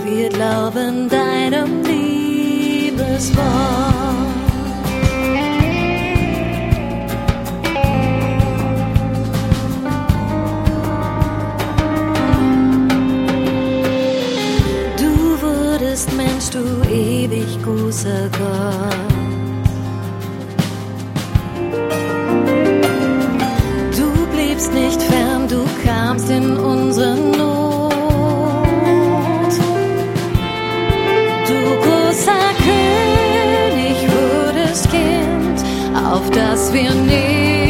Wir glauben deinem Liebeswort. Du wurdest Mensch, du ewig großer Gott. Du bliebst nicht fern, du kamst in unsere Not. Du großer König wurdest Kind, auf dass wir nicht